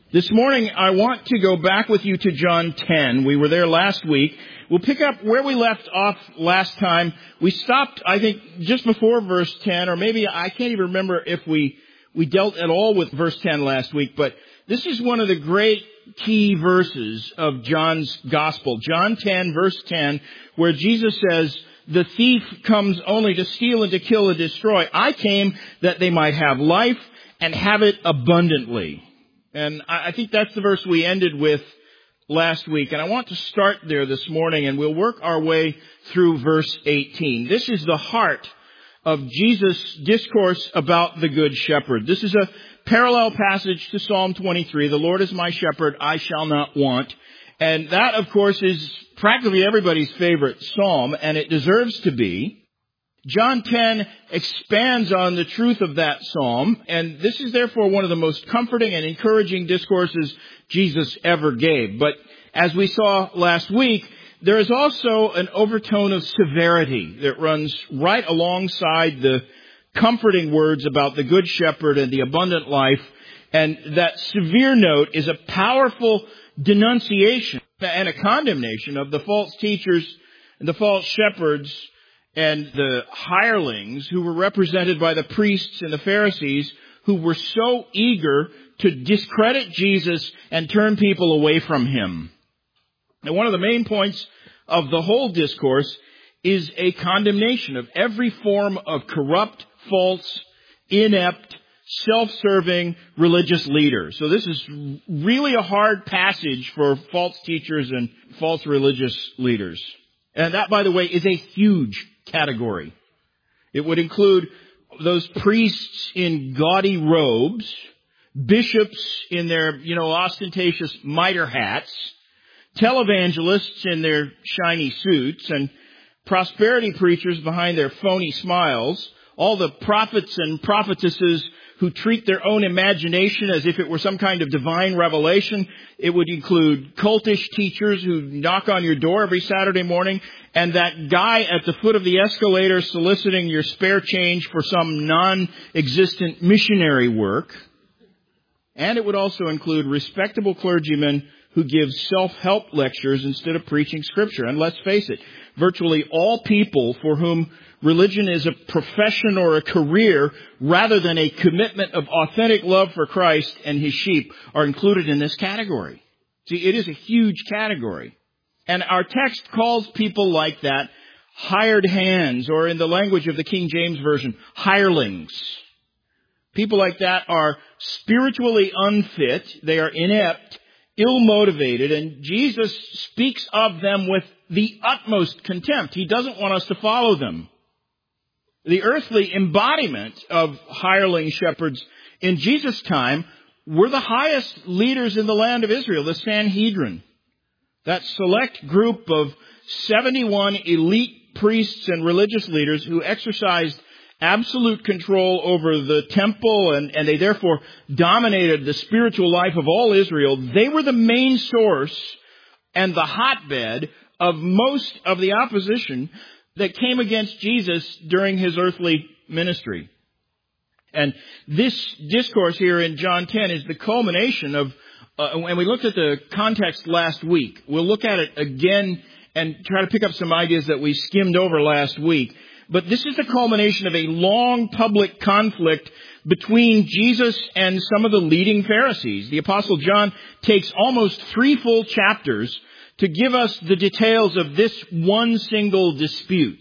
This morning, I want to go back with you to John 10. We were there last week. We'll pick up where we left off last time. We stopped, I think, just before verse 10, or maybe I can't even remember if we dealt at all with verse 10 last week, but this is one of the great key verses of John's Gospel. John 10, verse 10, where Jesus says, "The thief comes only to steal and to kill and destroy. I came that they might have life and have it abundantly." And I think that's the verse we ended with last week. And I want to start there this morning, and we'll work our way through verse 18. This is the heart of Jesus' discourse about the Good Shepherd. This is a parallel passage to Psalm 23. "The Lord is my shepherd, I shall not want." And that, of course, is practically everybody's favorite psalm, and it deserves to be. John 10 expands on the truth of that psalm, and this is therefore one of the most comforting and encouraging discourses Jesus ever gave. But as we saw last week, there is also an overtone of severity that runs right alongside the comforting words about the Good Shepherd and the abundant life, and that severe note is a powerful denunciation and a condemnation of the false teachers and the false shepherds and the hirelings who were represented by the priests and the Pharisees, who were so eager to discredit Jesus and turn people away from him. And one of the main points of the whole discourse is a condemnation of every form of corrupt, false, inept, self-serving religious leader. So this is really a hard passage for false teachers and false religious leaders. And that, by the way, is a huge category. It would include those priests in gaudy robes, bishops in their, ostentatious mitre hats, televangelists in their shiny suits, and prosperity preachers behind their phony smiles, all the prophets and prophetesses who treat their own imagination as if it were some kind of divine revelation. It would include cultish teachers who knock on your door every Saturday morning, and that guy at the foot of the escalator soliciting your spare change for some non-existent missionary work. And it would also include respectable clergymen who give self-help lectures instead of preaching Scripture. And let's face it, virtually all people for whom religion is a profession or a career rather than a commitment of authentic love for Christ and His sheep are included in this category. See, it is a huge category. And our text calls people like that hired hands, or in the language of the King James Version, hirelings. People like that are spiritually unfit, they are inept, ill-motivated, and Jesus speaks of them with the utmost contempt. He doesn't want us to follow them. The earthly embodiment of hireling shepherds in Jesus' time were the highest leaders in the land of Israel, the Sanhedrin. That select group of 71 elite priests and religious leaders who exercised absolute control over the temple and they therefore dominated the spiritual life of all Israel. They were the main source and the hotbed of most of the opposition that came against Jesus during His earthly ministry. And this discourse here in John 10 is the culmination of, and we looked at the context last week. We'll look at it again and try to pick up some ideas that we skimmed over last week. But this is the culmination of a long public conflict between Jesus and some of the leading Pharisees. The Apostle John takes almost 3 full chapters to give us the details of this one single dispute.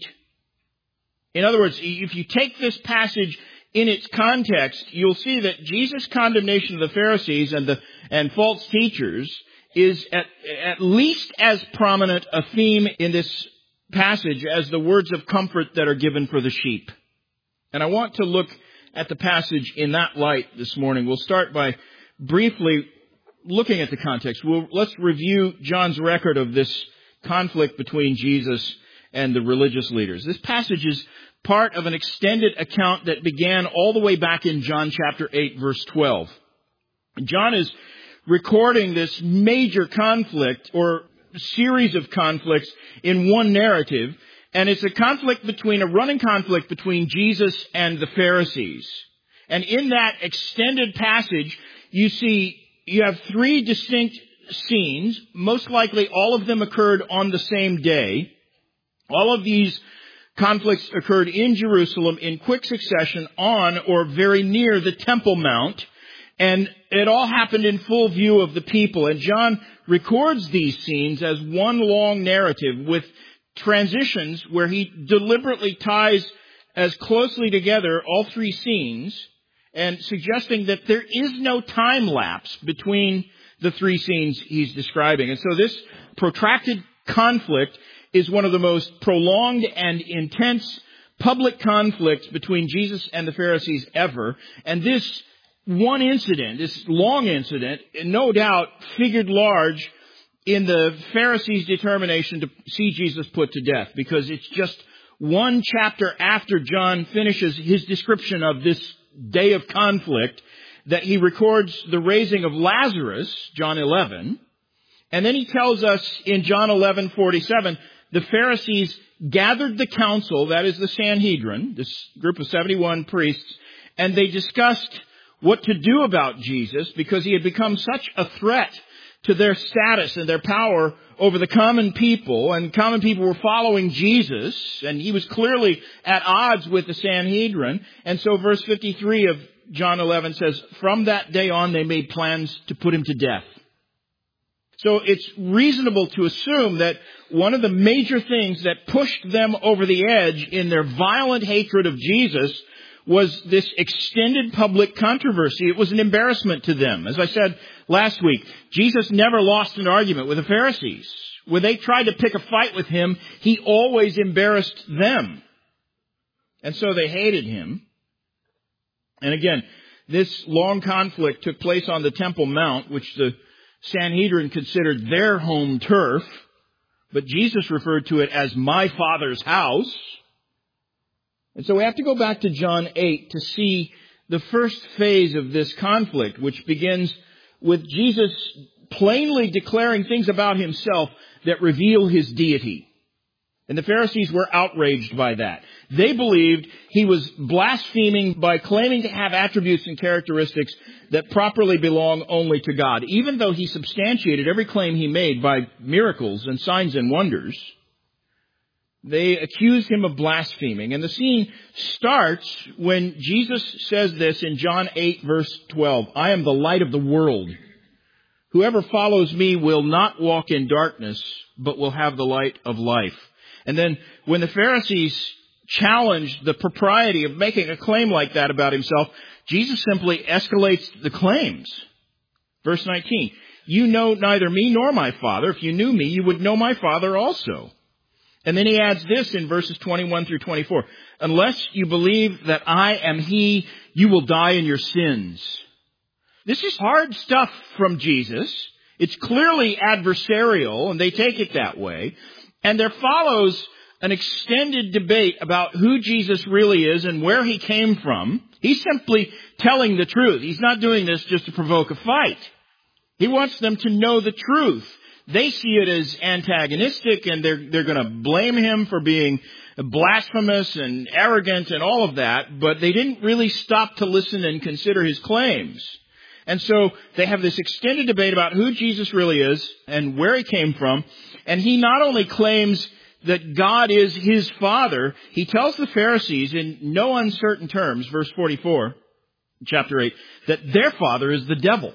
In other words, if you take this passage in its context, you'll see that Jesus' condemnation of the Pharisees and false teachers is at least as prominent a theme in this passage as the words of comfort that are given for the sheep. And I want to look at the passage in that light this morning. We'll start by briefly looking at the context. Let's review John's record of this conflict between Jesus and the religious leaders. This passage is part of an extended account that began all the way back in John chapter 8, verse 12. John is recording this major conflict or series of conflicts in one narrative, and it's a running conflict between Jesus and the Pharisees. And in that extended passage, you see you have three distinct scenes. Most likely all of them occurred on the same day. All of these conflicts occurred in Jerusalem in quick succession on or very near the Temple Mount. And it all happened in full view of the people. And John records these scenes as one long narrative with transitions where he deliberately ties as closely together all three scenes and suggesting that there is no time lapse between the three scenes he's describing. And so this protracted conflict is one of the most prolonged and intense public conflicts between Jesus and the Pharisees ever. And this one incident, this long incident, no doubt figured large in the Pharisees' determination to see Jesus put to death, because it's just one chapter after John finishes his description of this day of conflict that he records the raising of Lazarus, John 11, and then he tells us in John 11:47, the Pharisees gathered the council, that is the Sanhedrin, this group of 71 priests, and they discussed what to do about Jesus because he had become such a threat to their status and their power over the common people, and common people were following Jesus, and he was clearly at odds with the Sanhedrin. And so verse 53 of John 11 says, from that day on they made plans to put him to death. So it's reasonable to assume that one of the major things that pushed them over the edge in their violent hatred of Jesus was this extended public controversy. It was an embarrassment to them. As I said last week, Jesus never lost an argument with the Pharisees. When they tried to pick a fight with him, he always embarrassed them. And so they hated him. And again, this long conflict took place on the Temple Mount, which the Sanhedrin considered their home turf, but Jesus referred to it as my Father's house. And so we have to go back to John 8 to see the first phase of this conflict, which begins with Jesus plainly declaring things about himself that reveal his deity. And the Pharisees were outraged by that. They believed he was blaspheming by claiming to have attributes and characteristics that properly belong only to God, even though he substantiated every claim he made by miracles and signs and wonders. They accused him of blaspheming. And the scene starts when Jesus says this in John 8, verse 12. I am the light of the world. Whoever follows me will not walk in darkness, but will have the light of life. And then when the Pharisees challenged the propriety of making a claim like that about himself, Jesus simply escalates the claims. Verse 19. You know neither me nor my Father. If you knew me, you would know my Father also. And then he adds this in verses 21 through 24. Unless you believe that I am he, you will die in your sins. This is hard stuff from Jesus. It's clearly adversarial, and they take it that way. And there follows an extended debate about who Jesus really is and where he came from. He's simply telling the truth. He's not doing this just to provoke a fight. He wants them to know the truth. They see it as antagonistic, and they're going to blame him for being blasphemous and arrogant and all of that, but they didn't really stop to listen and consider his claims. And so they have this extended debate about who Jesus really is and where he came from. And he not only claims that God is his Father, he tells the Pharisees in no uncertain terms, verse 44, chapter 8, that their father is the devil.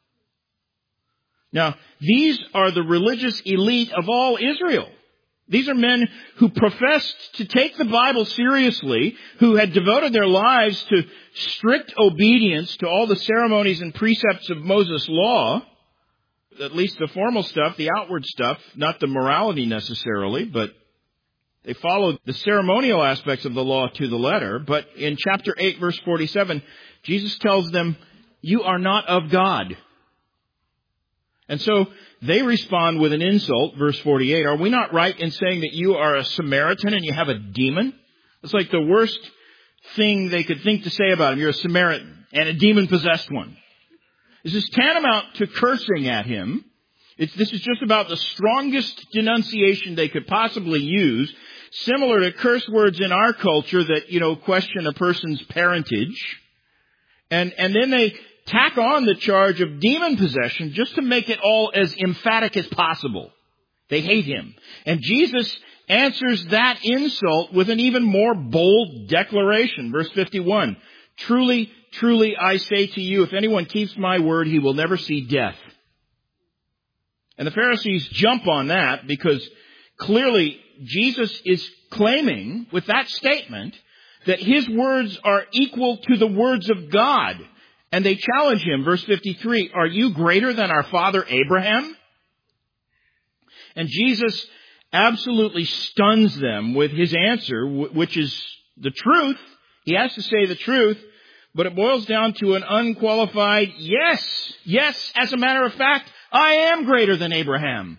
Now, these are the religious elite of all Israel. These are men who professed to take the Bible seriously, who had devoted their lives to strict obedience to all the ceremonies and precepts of Moses' law, at least the formal stuff, the outward stuff, not the morality necessarily, but they followed the ceremonial aspects of the law to the letter. But in chapter 8, verse 47, Jesus tells them, you are not of God. And so they respond with an insult, verse 48. Are we not right in saying that you are a Samaritan and you have a demon? It's like the worst thing they could think to say about him. You're a Samaritan and a demon-possessed one. This is tantamount to cursing at him. This is just about the strongest denunciation they could possibly use, similar to curse words in our culture that, question a person's parentage. And then they tack on the charge of demon possession just to make it all as emphatic as possible. They hate him. And Jesus answers that insult with an even more bold declaration. Verse 51, "Truly, truly, I say to you, if anyone keeps my word, he will never see death." And the Pharisees jump on that because clearly Jesus is claiming with that statement that his words are equal to the words of God. And they challenge him. Verse 53, "Are you greater than our father Abraham?" And Jesus absolutely stuns them with his answer, which is the truth. He has to say the truth, but it boils down to an unqualified yes. Yes, as a matter of fact, I am greater than Abraham.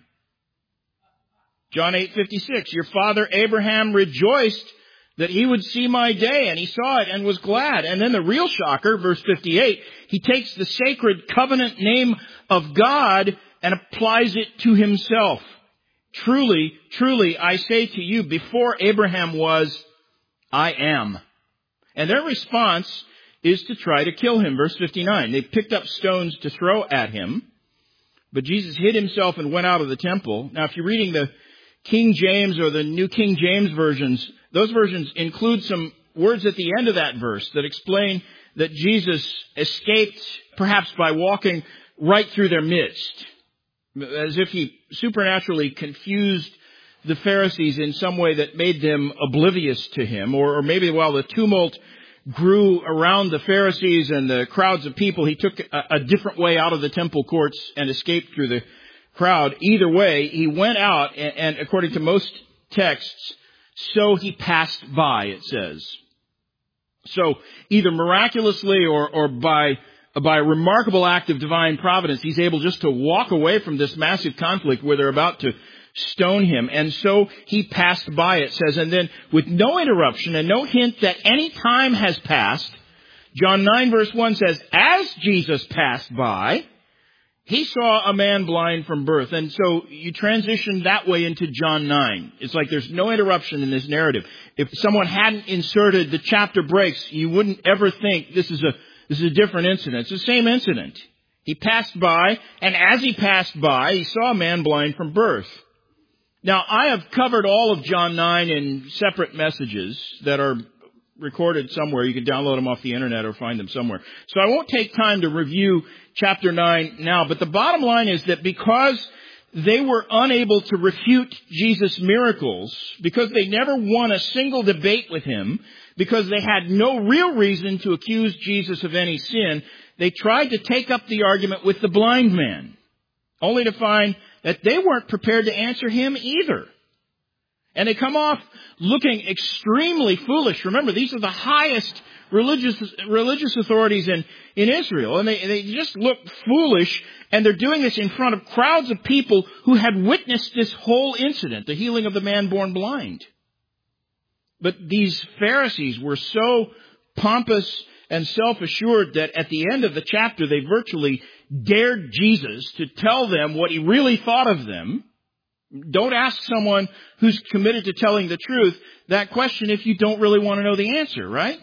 John 8:56, "Your father Abraham rejoiced that he would see my day, and he saw it and was glad." And then the real shocker, verse 58, he takes the sacred covenant name of God and applies it to himself. "Truly, truly, I say to you, before Abraham was, I am." And their response is to try to kill him. Verse 59, they picked up stones to throw at him, but Jesus hid himself and went out of the temple. Now, if you're reading the King James or the New King James versions, those versions include some words at the end of that verse that explain that Jesus escaped perhaps by walking right through their midst, as if he supernaturally confused the Pharisees in some way that made them oblivious to him, or maybe while the tumult grew around the Pharisees and the crowds of people, he took a different way out of the temple courts and escaped through the crowd. Either way, he went out, and according to most texts, so he passed by, it says. So either miraculously or by a remarkable act of divine providence, he's able just to walk away from this massive conflict where they're about to stone him. And so he passed by, it says, and then with no interruption and no hint that any time has passed, John 9 verse 1 says, "As Jesus passed by, he saw a man blind from birth." And so you transition that way into John 9. It's like there's no interruption in this narrative. If someone hadn't inserted the chapter breaks, you wouldn't ever think this is a different incident. It's the same incident. He passed by, and as he passed by, he saw a man blind from birth. Now, I have covered all of John 9 in separate messages that are recorded somewhere. You can download them off the internet or find them somewhere. So I won't take time to review chapter 9 now, but the bottom line is that because they were unable to refute Jesus' miracles, because they never won a single debate with him, because they had no real reason to accuse Jesus of any sin, they tried to take up the argument with the blind man, only to find that they weren't prepared to answer him either. And they come off looking extremely foolish. Remember, these are the highest religious authorities in Israel. And they just look foolish. And they're doing this in front of crowds of people who had witnessed this whole incident, the healing of the man born blind. But these Pharisees were so pompous and self-assured that at the end of the chapter, they virtually dared Jesus to tell them what he really thought of them. Don't ask someone who's committed to telling the truth that question if you don't really want to know the answer, right?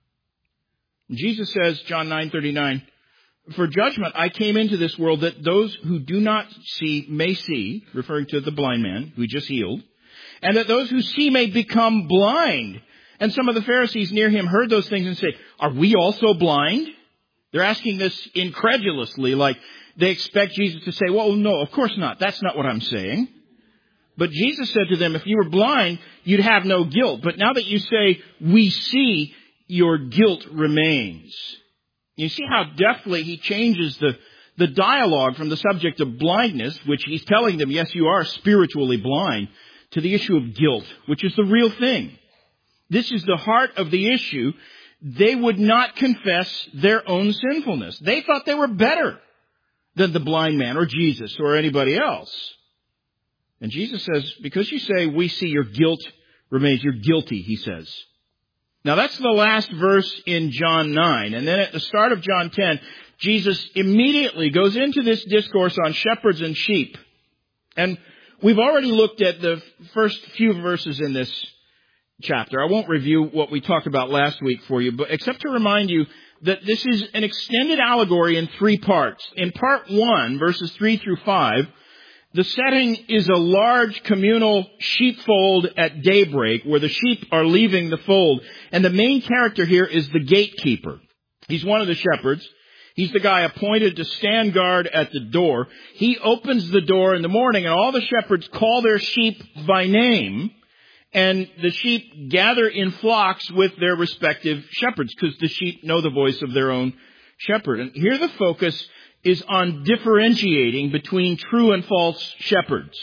Jesus says, John 9:39, "For judgment I came into this world that those who do not see may see," referring to the blind man who he just healed, "and that those who see may become blind." And some of the Pharisees near him heard those things and said, "Are we also blind?" They're asking this incredulously, like they expect Jesus to say, "Well, no, of course not. That's not what I'm saying." But Jesus said to them, "If you were blind, you'd have no guilt. But now that you say, 'we see,' your guilt remains." You see how deftly he changes the dialogue from the subject of blindness, which he's telling them, yes, you are spiritually blind, to the issue of guilt, which is the real thing. This is the heart of the issue. They would not confess their own sinfulness. They thought they were better than the blind man or Jesus or anybody else. And Jesus says, because you say, "we see," your guilt remains. You're guilty, he says. Now that's the last verse in John 9. And then at the start of John 10, Jesus immediately goes into this discourse on shepherds and sheep. And we've already looked at the first few verses in this chapter. I won't review what we talked about last week for you, but except to remind you that this is an extended allegory in 3 parts. In part 1, verses 3 through 5, the setting is a large communal sheepfold at daybreak where the sheep are leaving the fold. And the main character here is the gatekeeper. He's one of the shepherds. He's the guy appointed to stand guard at the door. He opens the door in the morning, and all the shepherds call their sheep by name. And the sheep gather in flocks with their respective shepherds because the sheep know the voice of their own shepherd. And here the focus is on differentiating between true and false shepherds.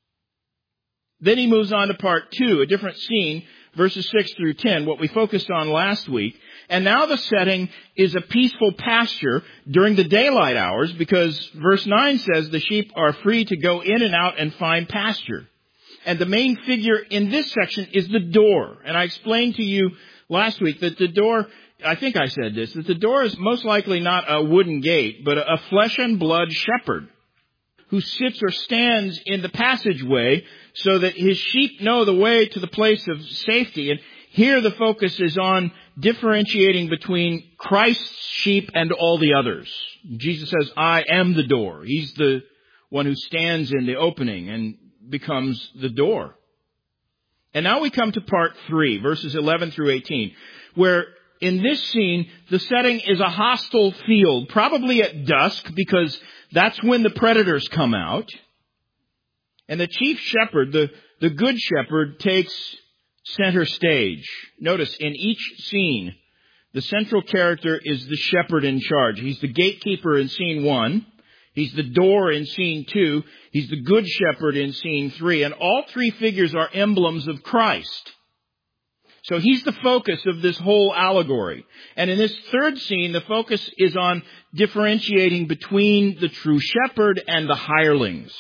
Then he moves on to part 2, a different scene, verses 6 through 10, what we focused on last week. And now the setting is a peaceful pasture during the daylight hours because verse 9 says the sheep are free to go in and out and find pasture. And the main figure in this section is the door. And I explained to you last week that the door, I think I said this, that the door is most likely not a wooden gate, but a flesh and blood shepherd who sits or stands in the passageway so that his sheep know the way to the place of safety. And here the focus is on differentiating between Christ's sheep and all the others. Jesus says, I am the door. He's the one who stands in the opening and becomes the door. And now we come to part 3, verses 11 through 18, where in this scene, the setting is a hostile field, probably at dusk, because that's when the predators come out. And the chief shepherd, the good shepherd, takes center stage. Notice, in each scene, the central character is the shepherd in charge. He's the gatekeeper in scene 1. He's the door in scene 2. He's the good shepherd in scene 3. And all 3 figures are emblems of Christ. So he's the focus of this whole allegory. And in this third scene, the focus is on differentiating between the true shepherd and the hirelings.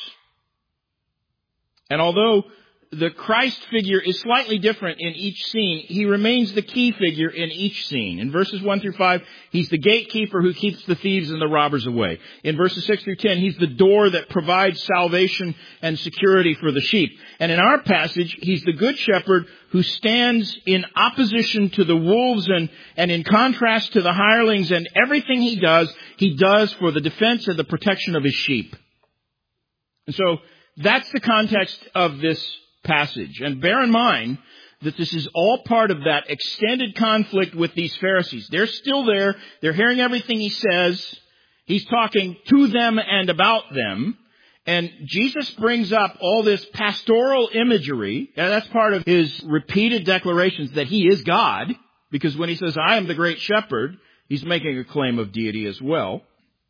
And although the Christ figure is slightly different in each scene, he remains the key figure in each scene. In verses 1 through 5, he's the gatekeeper who keeps the thieves and the robbers away. In verses 6 through 10, he's the door that provides salvation and security for the sheep. And in our passage, he's the good shepherd who stands in opposition to the wolves and in contrast to the hirelings, and everything he does for the defense and the protection of his sheep. And so that's the context of this passage. And bear in mind that this is all part of that extended conflict with these Pharisees. They're still there. They're hearing everything he says. He's talking to them and about them. And Jesus brings up all this pastoral imagery. And that's part of his repeated declarations that he is God. Because when he says, I am the great shepherd, he's making a claim of deity as well.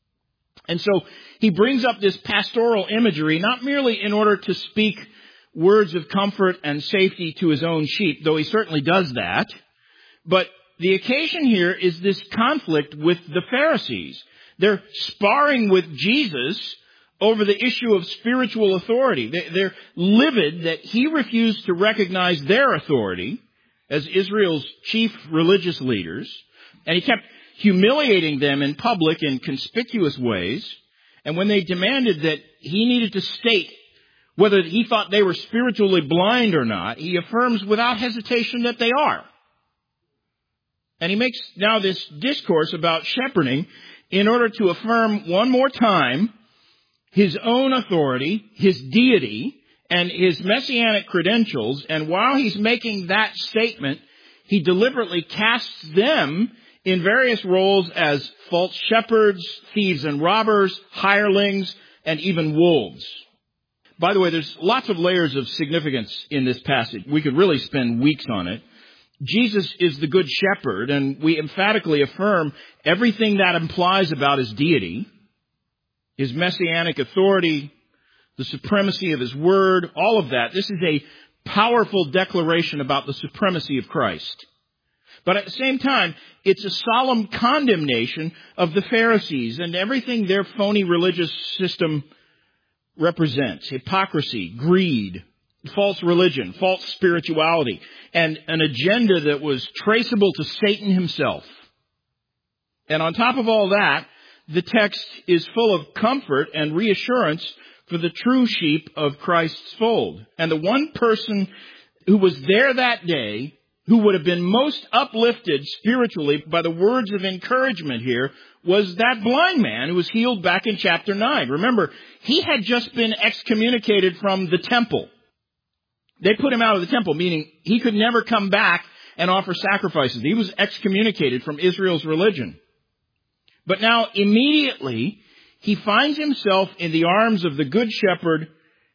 And so he brings up this pastoral imagery, not merely in order to speak words of comfort and safety to his own sheep, though he certainly does that. But the occasion here is this conflict with the Pharisees. They're sparring with Jesus over the issue of spiritual authority. They're livid that he refused to recognize their authority as Israel's chief religious leaders. And he kept humiliating them in public in conspicuous ways. And when they demanded that he needed to state whether he thought they were spiritually blind or not, he affirms without hesitation that they are. And he makes now this discourse about shepherding in order to affirm one more time his own authority, his deity, and his messianic credentials. And while he's making that statement, he deliberately casts them in various roles as false shepherds, thieves and robbers, hirelings, and even wolves. By the way, there's lots of layers of significance in this passage. We could really spend weeks on it. Jesus is the good shepherd, and we emphatically affirm everything that implies about his deity, his messianic authority, the supremacy of his word, all of that. This is a powerful declaration about the supremacy of Christ. But at the same time, it's a solemn condemnation of the Pharisees and everything their phony religious system represents. Hypocrisy, greed, false religion, false spirituality, and an agenda that was traceable to Satan himself. And on top of all that, the text is full of comfort and reassurance for the true sheep of Christ's fold. And the one person who was there that day who would have been most uplifted spiritually by the words of encouragement here was that blind man who was healed back in chapter 9. Remember, he had just been excommunicated from the temple. They put him out of the temple, meaning he could never come back and offer sacrifices. He was excommunicated from Israel's religion. But now, immediately, he finds himself in the arms of the Good Shepherd,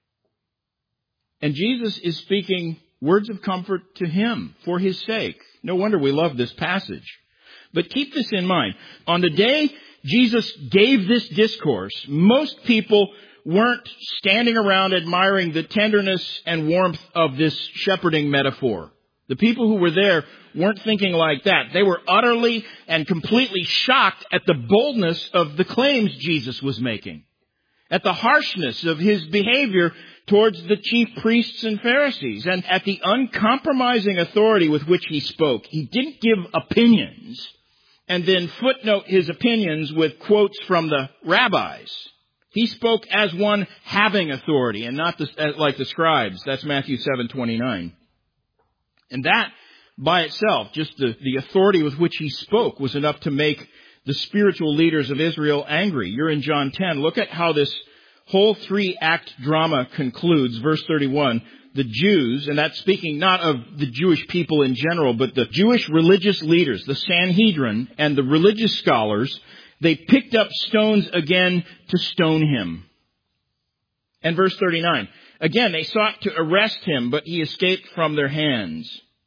and Jesus is speaking words of comfort to him for his sake. No wonder we love this passage. But keep this in mind. On the day Jesus gave this discourse, most people weren't standing around admiring the tenderness and warmth of this shepherding metaphor. The people who were there weren't thinking like that. They were utterly and completely shocked at the boldness of the claims Jesus was making, at the harshness of his behavior towards the chief priests and Pharisees, and at the uncompromising authority with which he spoke. He didn't give opinions and then footnote his opinions with quotes from the rabbis. He spoke as one having authority and not like the scribes. That's Matthew 7:29. And that by itself, just the authority with which he spoke, was enough to make the spiritual leaders of Israel angry. You're in John 10. Look at how this whole 3-act drama concludes. Verse 31, the Jews, and that's speaking not of the Jewish people in general, but the Jewish religious leaders, the Sanhedrin and the religious scholars, they picked up stones again to stone him. And verse 39, again, they sought to arrest him, but he escaped from their hands.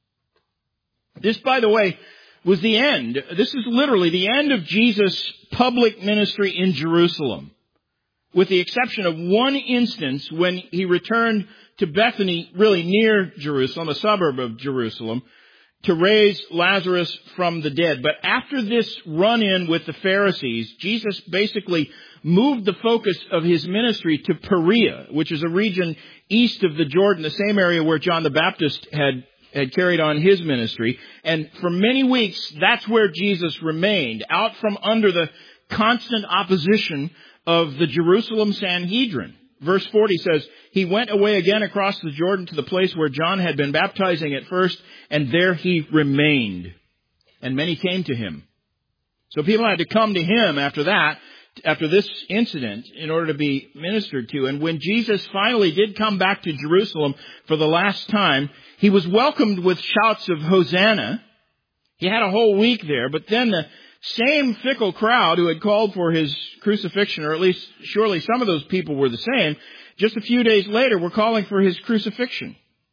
This, by the way, was the end. This is literally the end of Jesus' public ministry in Jerusalem, with the exception of one instance when he returned to Bethany, really near Jerusalem, a suburb of Jerusalem, to raise Lazarus from the dead. But after this run-in with the Pharisees, Jesus basically moved the focus of his ministry to Perea, which is a region east of the Jordan, the same area where John the Baptist had carried on his ministry. And for many weeks, that's where Jesus remained, out from under the constant opposition of the Jerusalem Sanhedrin. Verse 40 says, he went away again across the Jordan to the place where John had been baptizing at first, and there he remained. And many came to him. So people had to come to him after that, after this incident, in order to be ministered to. And when Jesus finally did come back to Jerusalem for the last time, he was welcomed with shouts of Hosanna. He had a whole week there, but then the same fickle crowd who had called for his crucifixion, or at least surely some of those people were the same, just a few days later were calling for his crucifixion.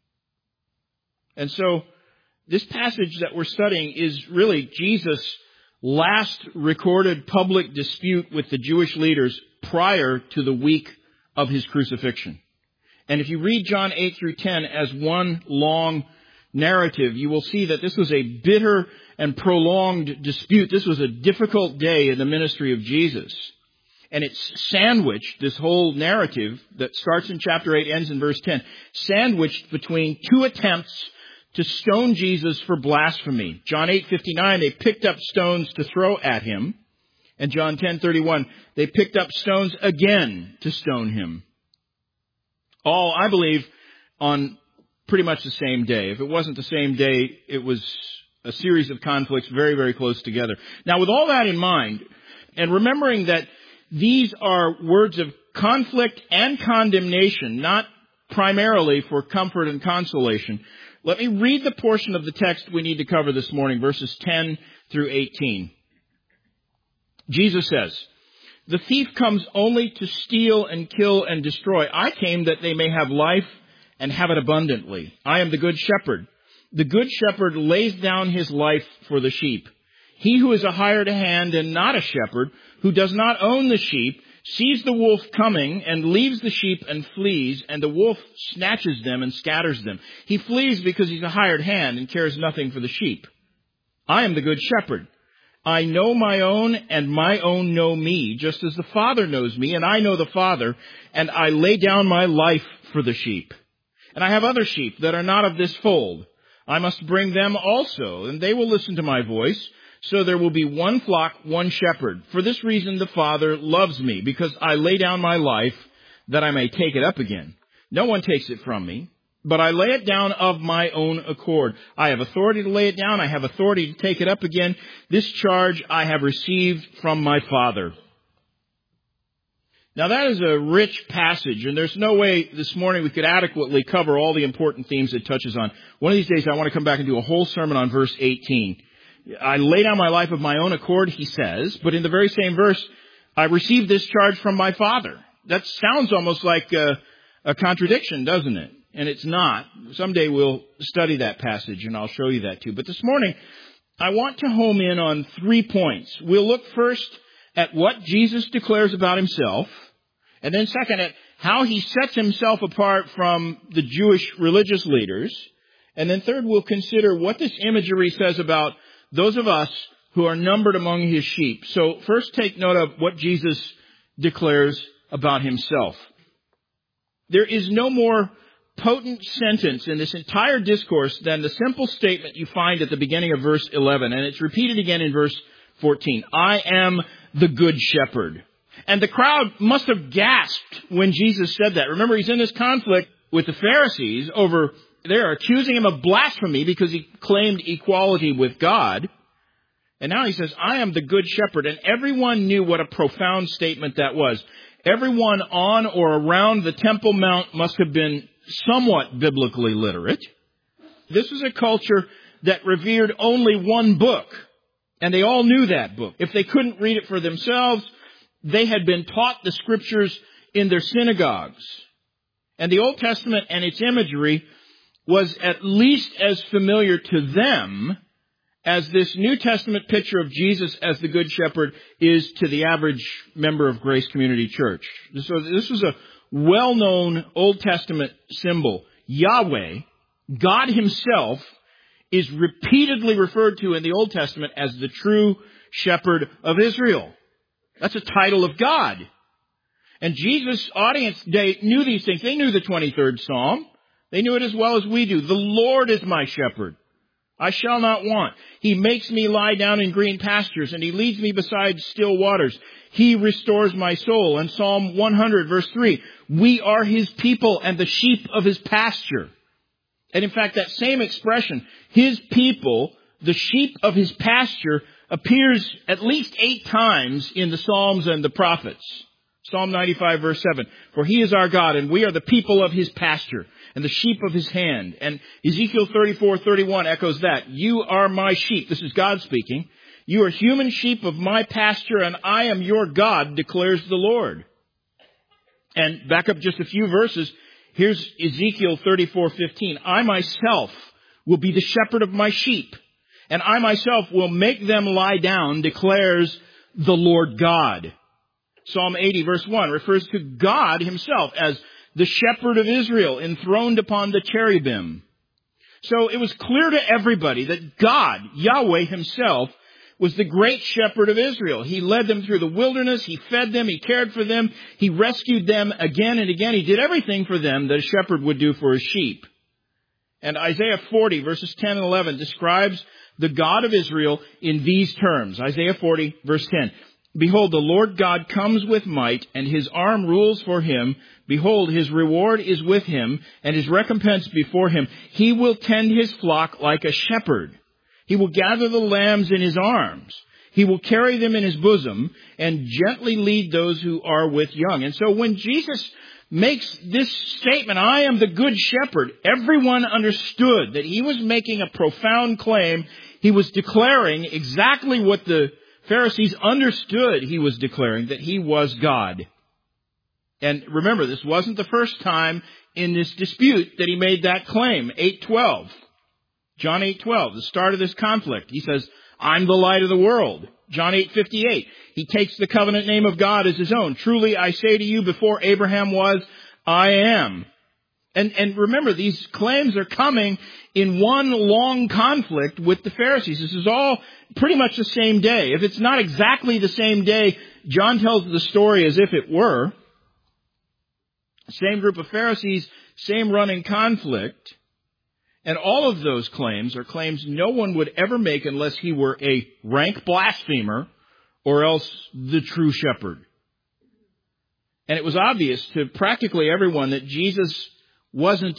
And so this passage that we're studying is really Jesus' last recorded public dispute with the Jewish leaders prior to the week of his crucifixion. And if you read John 8 through 10 as one long narrative, you will see that this was a bitter and prolonged dispute. This was a difficult day in the ministry of Jesus. And it's sandwiched, this whole narrative that starts in chapter 8, ends in verse 10, sandwiched between two attempts to stone Jesus for blasphemy. John 8:59, they picked up stones to throw at him. And John 10:31, they picked up stones again to stone him. All, I believe, on pretty much the same day. If it wasn't the same day, it was a series of conflicts very, very close together. Now, with all that in mind, and remembering that these are words of conflict and condemnation, not primarily for comfort and consolation, let me read the portion of the text we need to cover this morning, verses 10 through 18. Jesus says, the thief comes only to steal and kill and destroy. I came that they may have life and have it abundantly. I am the good shepherd. The good shepherd lays down his life for the sheep. He who is a hired hand and not a shepherd, who does not own the sheep, sees the wolf coming and leaves the sheep and flees, and the wolf snatches them and scatters them. He flees because he's a hired hand and cares nothing for the sheep. I am the good shepherd. I know my own, and my own know me, just as the Father knows me, and I know the Father, and I lay down my life for the sheep. And I have other sheep that are not of this fold. I must bring them also, and they will listen to my voice. So there will be one flock, one shepherd. For this reason the Father loves me, because I lay down my life that I may take it up again. No one takes it from me, but I lay it down of my own accord. I have authority to lay it down. I have authority to take it up again. This charge I have received from my Father. Now that is a rich passage, and there's no way this morning we could adequately cover all the important themes it touches on. One of these days I want to come back and do a whole sermon on verse 18. I lay down my life of my own accord, he says, but in the very same verse, I received this charge from my Father. That sounds almost like a contradiction, doesn't it? And it's not. Someday we'll study that passage, and I'll show you that too. But this morning, I want to home in on 3 points. We'll look first at what Jesus declares about himself, and then second at how he sets himself apart from the Jewish religious leaders, and then third we'll consider what this imagery says about those of us who are numbered among his sheep. So first take note of what Jesus declares about himself. There is no more potent sentence in this entire discourse than the simple statement you find at the beginning of verse 11, and it's repeated again in verse 14. I am the good shepherd. And the crowd must have gasped when Jesus said that. Remember, he's in this conflict with the Pharisees over, they're accusing him of blasphemy because he claimed equality with God. And now he says, I am the good shepherd. And everyone knew what a profound statement that was. Everyone on or around the Temple Mount must have been somewhat biblically literate. This was a culture that revered only one book. And they all knew that book. If they couldn't read it for themselves, they had been taught the Scriptures in their synagogues. And the Old Testament and its imagery was at least as familiar to them as this New Testament picture of Jesus as the Good Shepherd is to the average member of Grace Community Church. So this was a well-known Old Testament symbol. Yahweh, God himself, is repeatedly referred to in the Old Testament as the true shepherd of Israel. That's a title of God. And Jesus' audience, they knew these things. They knew the 23rd Psalm. They knew it as well as we do. The Lord is my shepherd. I shall not want. He makes me lie down in green pastures, and he leads me beside still waters. He restores my soul. And Psalm 100, verse 3, we are his people and the sheep of his pasture. And in fact, that same expression, his people, the sheep of his pasture, appears at least 8 times in the Psalms and the prophets. Psalm 95, verse 7, for he is our God, and we are the people of his pasture, and the sheep of his hand. And Ezekiel 34:31 echoes that. You are my sheep. This is God speaking. You are human sheep of my pasture, and I am your God, declares the Lord. And back up just a few verses. Here's Ezekiel 34:15. I myself will be the shepherd of my sheep, and I myself will make them lie down, declares the Lord God. Psalm 80, verse 1, refers to God himself as the shepherd of Israel, enthroned upon the cherubim. So it was clear to everybody that God, Yahweh himself, was the great shepherd of Israel. He led them through the wilderness. He fed them. He cared for them. He rescued them again and again. He did everything for them that a shepherd would do for his sheep. And Isaiah 40, verses 10 and 11, describes the God of Israel in these terms. Isaiah 40, verse 10. Behold, the Lord God comes with might, and his arm rules for him. Behold, his reward is with him, and his recompense before him. He will tend his flock like a shepherd. He will gather the lambs in his arms. He will carry them in his bosom, and gently lead those who are with young. And so when Jesus makes this statement, I am the good shepherd, everyone understood that he was making a profound claim. He was declaring exactly what the Pharisees understood he was declaring, that he was God. And remember, this wasn't the first time in this dispute that he made that claim. 8:12. John 8:12, the start of this conflict. He says, I'm the light of the world. John 8:58. He takes the covenant name of God as his own. Truly I say to you, before Abraham was, I am. And remember, these claims are coming in one long conflict with the Pharisees. This is all pretty much the same day. If it's not exactly the same day, John tells the story as if it were. Same group of Pharisees, same running conflict. And all of those claims are claims no one would ever make unless he were a rank blasphemer or else the true shepherd. And it was obvious to practically everyone that Jesus wasn't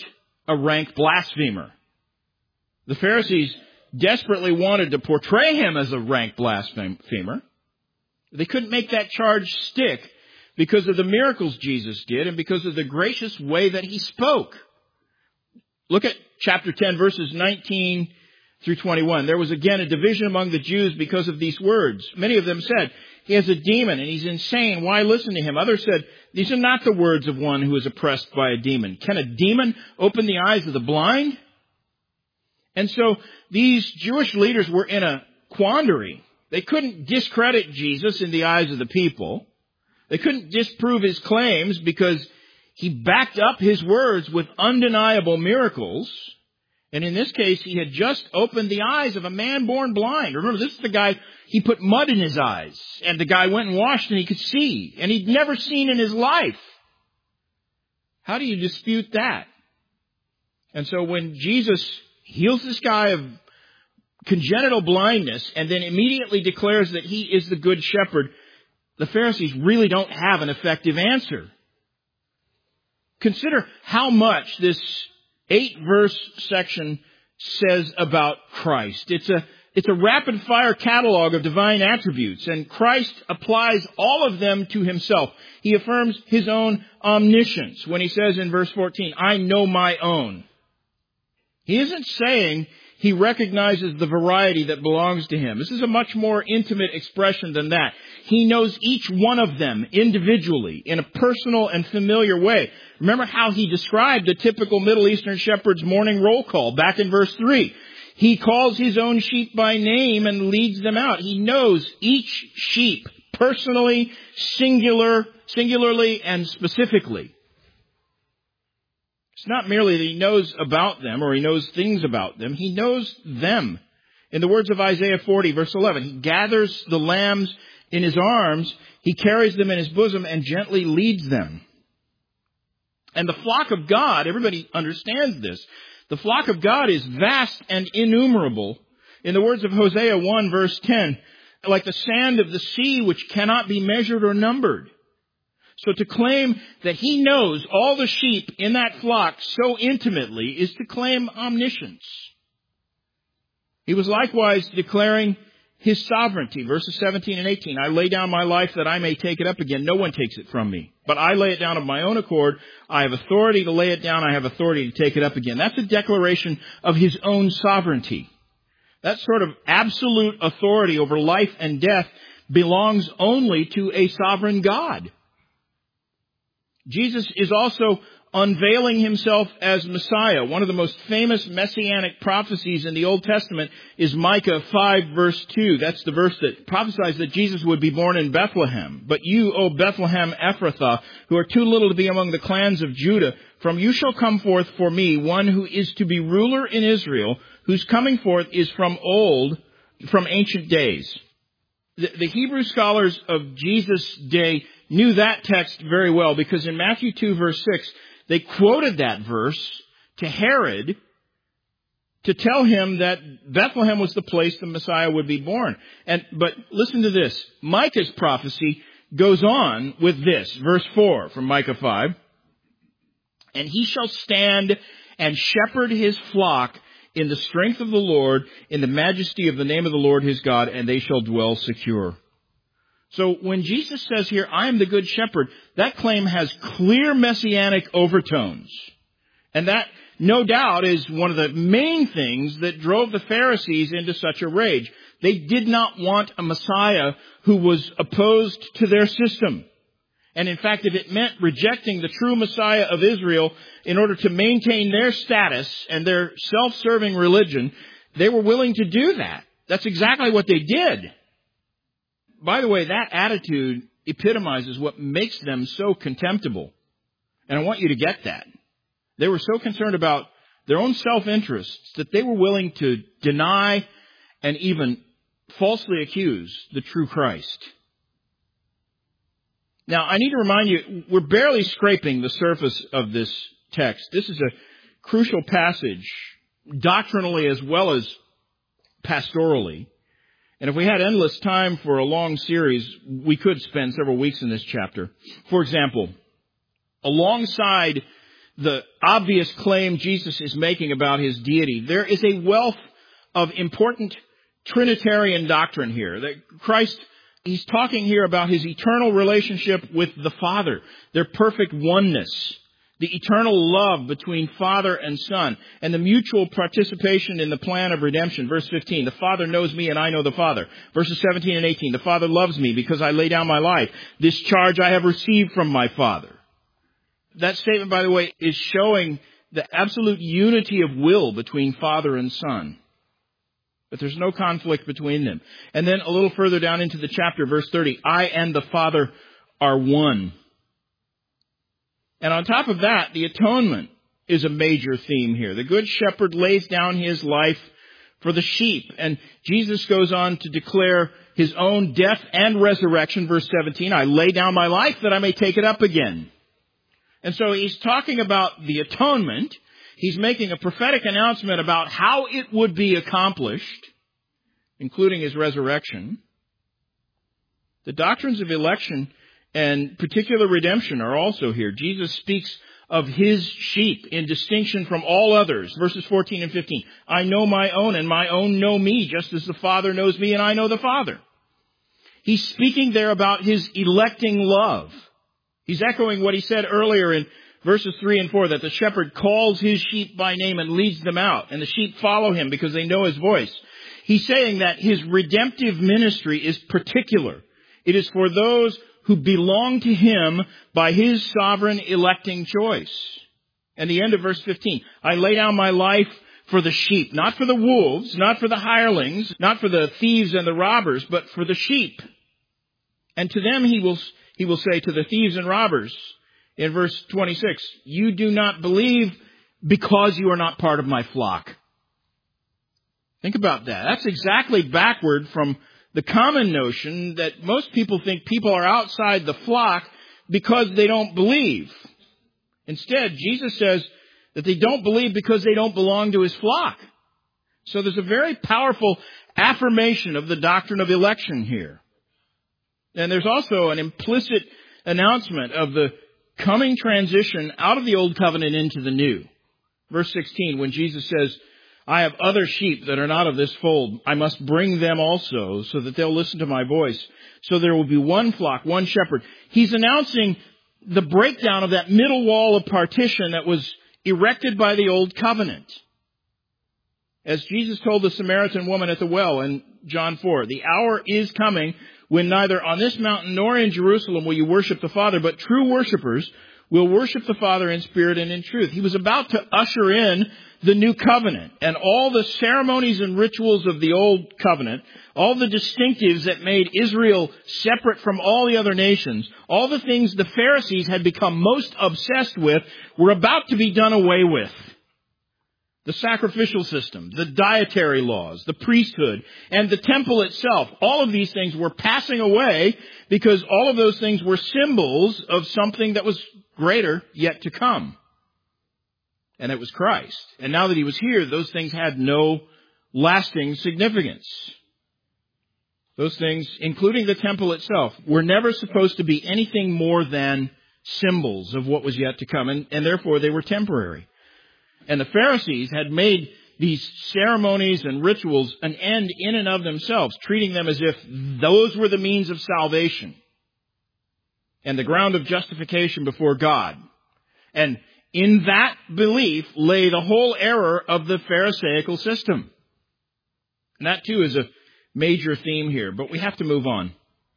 a rank blasphemer. The Pharisees desperately wanted to portray him as a rank blasphemer. They couldn't make that charge stick because of the miracles Jesus did and because of the gracious way that he spoke. Look at chapter 10, verses 19 through 21. There was again a division among the Jews because of these words. Many of them said, he has a demon and he's insane. Why listen to him? Others said, these are not the words of one who is oppressed by a demon. Can a demon open the eyes of the blind? And so these Jewish leaders were in a quandary. They couldn't discredit Jesus in the eyes of the people. They couldn't disprove his claims because he backed up his words with undeniable miracles. And in this case, he had just opened the eyes of a man born blind. Remember, this is the guy, he put mud in his eyes. And the guy went and washed and he could see. And he'd never seen in his life. How do you dispute that? And so when Jesus heals this guy of congenital blindness and then immediately declares that he is the good shepherd, the Pharisees really don't have an effective answer. Consider how much this 8-verse section says about Christ. It's a rapid-fire catalog of divine attributes, and Christ applies all of them to himself. He affirms his own omniscience when he says in verse 14, I know my own. He isn't saying he recognizes the variety that belongs to him. This is a much more intimate expression than that. He knows each one of them individually in a personal and familiar way. Remember how he described a typical Middle Eastern shepherd's morning roll call back in verse 3. He calls his own sheep by name and leads them out. He knows each sheep personally, singularly, and specifically. It's not merely that he knows about them or he knows things about them. He knows them. In the words of Isaiah 40, verse 11, he gathers the lambs in his arms, he carries them in his bosom and gently leads them. And the flock of God, everybody understands this, the flock of God is vast and innumerable. In the words of Hosea 1, verse 10, like the sand of the sea which cannot be measured or numbered. So to claim that he knows all the sheep in that flock so intimately is to claim omniscience. He was likewise declaring his sovereignty. Verses 17 and 18. I lay down my life that I may take it up again. No one takes it from me. But I lay it down of my own accord. I have authority to lay it down. I have authority to take it up again. That's a declaration of his own sovereignty. That sort of absolute authority over life and death belongs only to a sovereign God. Jesus is also unveiling himself as Messiah. One of the most famous messianic prophecies in the Old Testament is Micah 5, verse 2. That's the verse that prophesies that Jesus would be born in Bethlehem. But you, O Bethlehem Ephrathah, who are too little to be among the clans of Judah, from you shall come forth for me one who is to be ruler in Israel, whose coming forth is from ancient days. The Hebrew scholars of Jesus' day knew that text very well because in Matthew 2, verse 6, they quoted that verse to Herod to tell him that Bethlehem was the place the Messiah would be born. But listen to this. Micah's prophecy goes on with this. Verse 4 from Micah 5. And he shall stand and shepherd his flock in the strength of the Lord, in the majesty of the name of the Lord his God, and they shall dwell secure. So when Jesus says here, I am the good shepherd, that claim has clear messianic overtones. And that, no doubt, is one of the main things that drove the Pharisees into such a rage. They did not want a Messiah who was opposed to their system. And in fact, if it meant rejecting the true Messiah of Israel in order to maintain their status and their self-serving religion, they were willing to do that. That's exactly what they did. By the way, that attitude epitomizes what makes them so contemptible. And I want you to get that. They were so concerned about their own self-interests that they were willing to deny and even falsely accuse the true Christ. Now, I need to remind you, we're barely scraping the surface of this text. This is a crucial passage, doctrinally as well as pastorally. And if we had endless time for a long series, we could spend several weeks in this chapter. For example, alongside the obvious claim Jesus is making about his deity, there is a wealth of important Trinitarian doctrine here. That Christ, he's talking here about his eternal relationship with the Father, their perfect oneness, the eternal love between Father and Son, and the mutual participation in the plan of redemption. Verse 15, the Father knows me and I know the Father. Verses 17 and 18, the Father loves me because I lay down my life. This charge I have received from my Father. That statement, by the way, is showing the absolute unity of will between Father and Son. But there's no conflict between them. And then a little further down into the chapter, verse 30, I and the Father are one. And on top of that, the atonement is a major theme here. The Good Shepherd lays down his life for the sheep. And Jesus goes on to declare his own death and resurrection. Verse 17, I lay down my life that I may take it up again. And so he's talking about the atonement. He's making a prophetic announcement about how it would be accomplished, including his resurrection. The doctrines of election and particular redemption are also here. Jesus speaks of his sheep in distinction from all others. Verses 14 and 15. I know my own, and my own know me, just as the Father knows me, and I know the Father. He's speaking there about his electing love. He's echoing what he said earlier in verses 3 and 4, that the shepherd calls his sheep by name and leads them out, and the sheep follow him because they know his voice. He's saying that his redemptive ministry is particular. It is for those who belong to him by his sovereign electing choice. And the end of verse 15, I lay down my life for the sheep, not for the wolves, not for the hirelings, not for the thieves and the robbers, but for the sheep. And to them he will say, to the thieves and robbers, in verse 26, you do not believe because you are not part of my flock. Think about that. That's exactly backward from the common notion that most people think people are outside the flock because they don't believe. Instead, Jesus says that they don't believe because they don't belong to his flock. So there's a very powerful affirmation of the doctrine of election here. And there's also an implicit announcement of the coming transition out of the old covenant into the new. Verse 16, when Jesus says, I have other sheep that are not of this fold. I must bring them also so that they'll listen to my voice. So there will be one flock, one shepherd. He's announcing the breakdown of that middle wall of partition that was erected by the old covenant. As Jesus told the Samaritan woman at the well in John 4, the hour is coming when neither on this mountain nor in Jerusalem will you worship the Father, but true worshipers will worship the Father in spirit and in truth. He was about to usher in the new covenant, and all the ceremonies and rituals of the old covenant, all the distinctives that made Israel separate from all the other nations, all the things the Pharisees had become most obsessed with, were about to be done away with. The sacrificial system, the dietary laws, the priesthood, and the temple itself, all of these things were passing away because all of those things were symbols of something that was greater yet to come. And it was Christ. And now that he was here, those things had no lasting significance. Those things, including the temple itself, were never supposed to be anything more than symbols of what was yet to come, and therefore they were temporary. And the Pharisees had made these ceremonies and rituals an end in and of themselves, treating them as if those were the means of salvation and the ground of justification before God. And in that belief lay the whole error of the Pharisaical system. And that too is a major theme here, but we have to move on.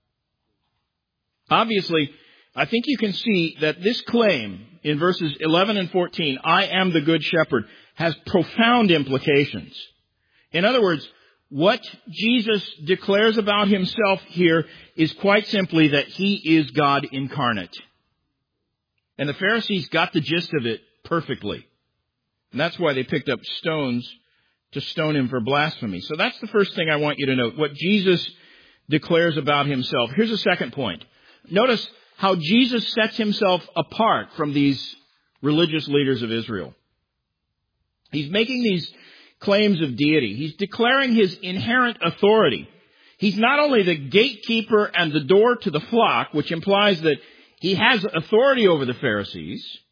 Obviously, I think you can see that this claim in verses 11 and 14, I am the good shepherd, has profound implications. In other words, what Jesus declares about himself here is quite simply that he is God incarnate. And the Pharisees got the gist of it perfectly. And that's why they picked up stones to stone him for blasphemy. So that's the first thing I want you to note, what Jesus declares about himself. Here's a second point. Notice how Jesus sets himself apart from these religious leaders of Israel. He's making these claims of deity. He's declaring his inherent authority. He's not only the gatekeeper and the door to the flock, which implies that he has authority over the Pharisees,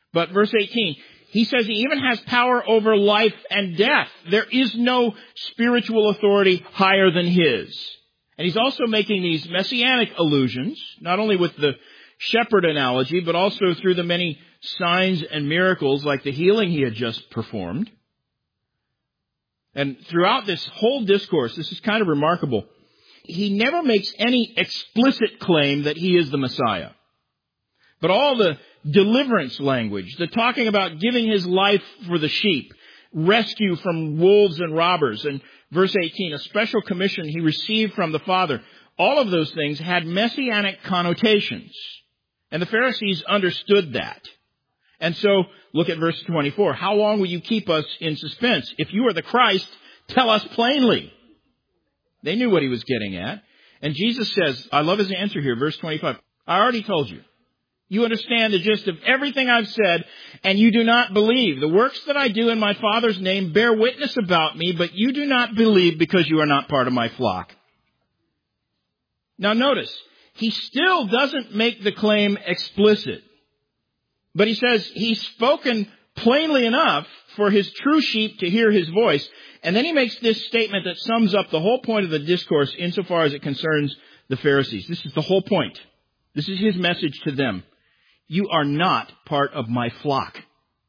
But verse 18, he says he even has power over life and death. There is no spiritual authority higher than his. And he's also making these messianic allusions, not only with the shepherd analogy, but also through the many signs and miracles like the healing he had just performed. And throughout this whole discourse, this is kind of remarkable, he never makes any explicit claim that he is the Messiah. But all the deliverance language, the talking about giving his life for the sheep, rescue from wolves and robbers, and verse 18, a special commission he received from the Father, all of those things had messianic connotations. And the Pharisees understood that. And so, look at verse 24. How long will you keep us in suspense? If you are the Christ, tell us plainly. They knew what he was getting at. And Jesus says, I love his answer here, verse 25. I already told you. You understand the gist of everything I've said, and you do not believe. The works that I do in my Father's name bear witness about me, but you do not believe because you are not part of my flock. Now notice, he still doesn't make the claim explicit. But he says he's spoken plainly enough for his true sheep to hear his voice. And then he makes this statement that sums up the whole point of the discourse insofar as it concerns the Pharisees. This is the whole point. This is his message to them. You are not part of my flock.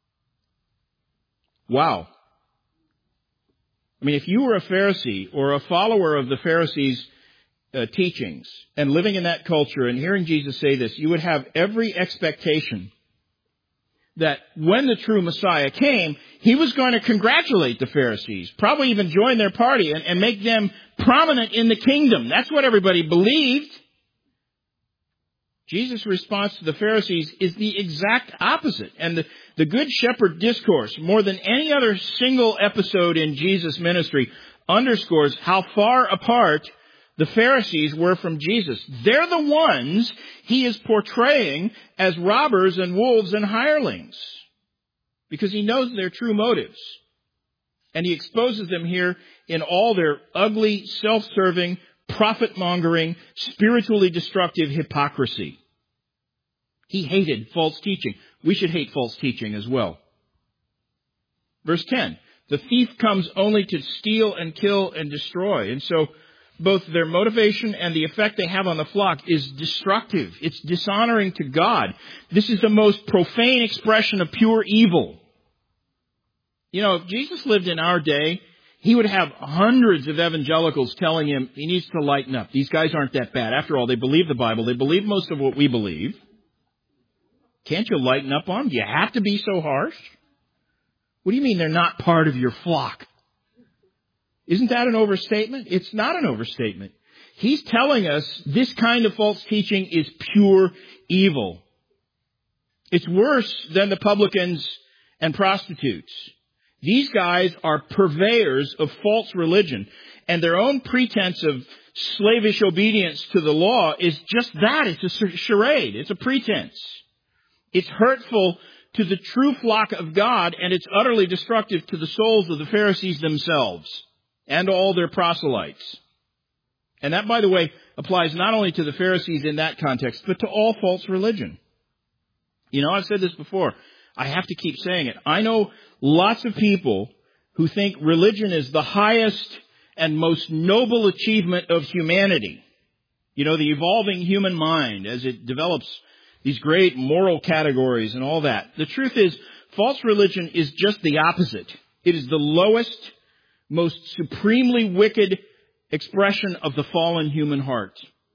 Wow. I mean, if you were a Pharisee or a follower of the Pharisees' teachings and living in that culture and hearing Jesus say this, you would have every expectation that when the true Messiah came, he was going to congratulate the Pharisees, probably even join their party and make them prominent in the kingdom. That's what everybody believed. Jesus' response to the Pharisees is the exact opposite. And the Good Shepherd discourse, more than any other single episode in Jesus' ministry, underscores how far apart the Pharisees were from Jesus. They're the ones he is portraying as robbers and wolves and hirelings, because he knows their true motives. And he exposes them here in all their ugly, self-serving, profit-mongering, spiritually destructive hypocrisy. He hated false teaching. We should hate false teaching as well. Verse 10, the thief comes only to steal and kill and destroy. And so both their motivation and the effect they have on the flock is destructive. It's dishonoring to God. This is the most profane expression of pure evil. You know, if Jesus lived in our day, he would have hundreds of evangelicals telling him he needs to lighten up. These guys aren't that bad. After all, they believe the Bible. They believe most of what we believe. Can't you lighten up on them? Do you have to be so harsh? What do you mean they're not part of your flock? Isn't that an overstatement? It's not an overstatement. He's telling us this kind of false teaching is pure evil. It's worse than the publicans and prostitutes. These guys are purveyors of false religion, and their own pretense of slavish obedience to the law is just that. It's a charade. It's a pretense. It's hurtful to the true flock of God, and it's utterly destructive to the souls of the Pharisees themselves and all their proselytes. And that, by the way, applies not only to the Pharisees in that context, but to all false religion. You know, I've said this before. I have to keep saying it. I know lots of people who think religion is the highest and most noble achievement of humanity. You know, the evolving human mind as it develops these great moral categories and all that. The truth is, false religion is just the opposite. It is the lowest, most supremely wicked expression of the fallen human heart.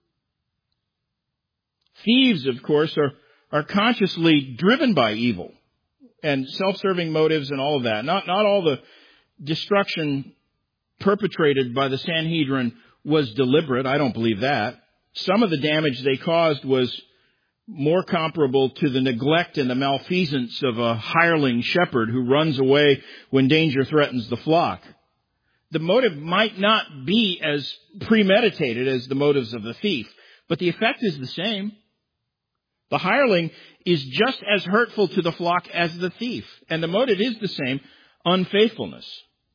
Thieves, of course, are consciously driven by evil and self-serving motives and all of that. Not all the destruction perpetrated by the Sanhedrin was deliberate. I don't believe that. Some of the damage they caused was more comparable to the neglect and the malfeasance of a hireling shepherd who runs away when danger threatens the flock. The motive might not be as premeditated as the motives of the thief, but the effect is the same. The hireling is just as hurtful to the flock as the thief, and the motive is the same, unfaithfulness.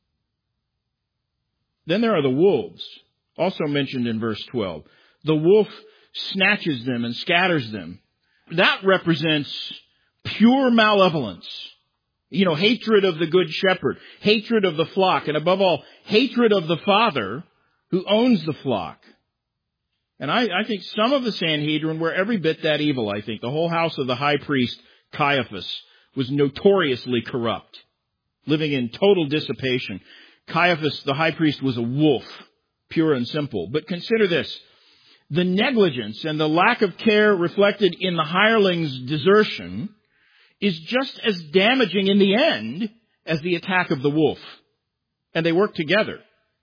Then there are the wolves, also mentioned in verse 12. The wolf snatches them and scatters them. That represents pure malevolence. Hatred of the good shepherd, hatred of the flock, and above all, hatred of the Father who owns the flock. And I think some of the Sanhedrin were every bit that evil, I think. The whole house of the high priest, Caiaphas, was notoriously corrupt, living in total dissipation. Caiaphas, the high priest, was a wolf, pure and simple. But consider this. The negligence and the lack of care reflected in the hireling's desertion is just as damaging in the end as the attack of the wolf. And they work together.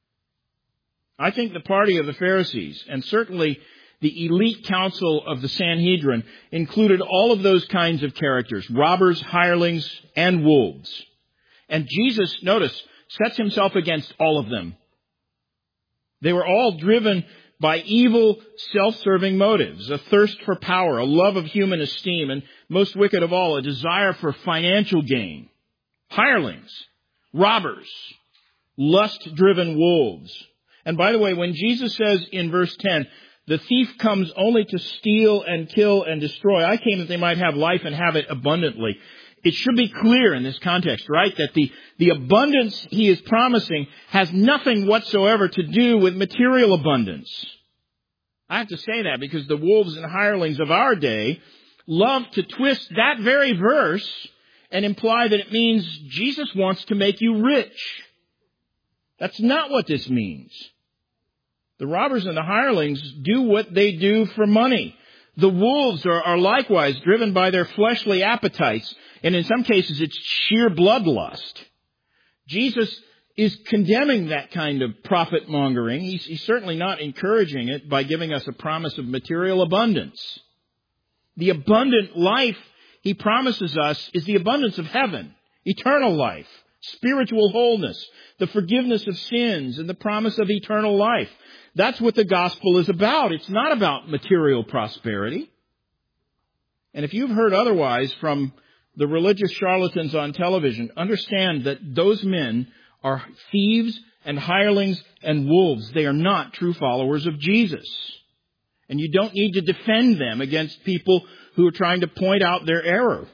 I think the party of the Pharisees, and certainly the elite council of the Sanhedrin, included all of those kinds of characters, robbers, hirelings, and wolves. And Jesus, notice, sets himself against all of them. They were all driven by evil, self-serving motives, a thirst for power, a love of human esteem, and most wicked of all, a desire for financial gain. Hirelings, robbers, lust-driven wolves. And by the way, when Jesus says in verse 10, the thief comes only to steal and kill and destroy, I came that they might have life and have it abundantly. It should be clear in this context, right, that the abundance he is promising has nothing whatsoever to do with material abundance. I have to say that because the wolves and hirelings of our day love to twist that very verse and imply that it means Jesus wants to make you rich. That's not what this means. The robbers and the hirelings do what they do for money. The wolves are likewise driven by their fleshly appetites, and in some cases it's sheer bloodlust. Jesus is condemning that kind of profit-mongering. He's certainly not encouraging it by giving us a promise of material abundance. The abundant life he promises us is the abundance of heaven, eternal life, spiritual wholeness, the forgiveness of sins, and the promise of eternal life. That's what the gospel is about. It's not about material prosperity. And if you've heard otherwise from the religious charlatans on television, understand that those men are thieves and hirelings and wolves. They are not true followers of Jesus. And you don't need to defend them against people who are trying to point out their error.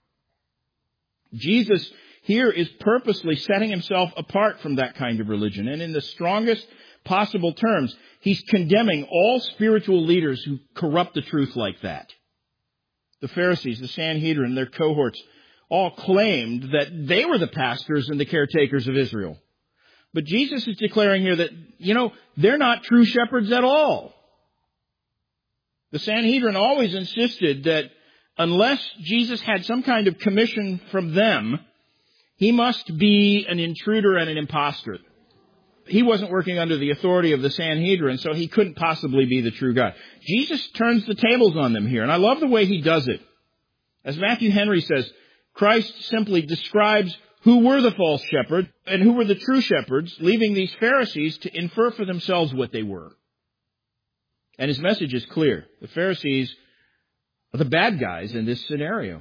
Jesus here is purposely setting himself apart from that kind of religion. And in the strongest possible terms, he's condemning all spiritual leaders who corrupt the truth like that. The Pharisees, the Sanhedrin, their cohorts, all claimed that they were the pastors and the caretakers of Israel. But Jesus is declaring here that, they're not true shepherds at all. The Sanhedrin always insisted that unless Jesus had some kind of commission from them, he must be an intruder and an imposter. He wasn't working under the authority of the Sanhedrin, so he couldn't possibly be the true God. Jesus turns the tables on them here, and I love the way he does it. As Matthew Henry says, Christ simply describes who were the false shepherds and who were the true shepherds, leaving these Pharisees to infer for themselves what they were. And his message is clear. The Pharisees are the bad guys in this scenario.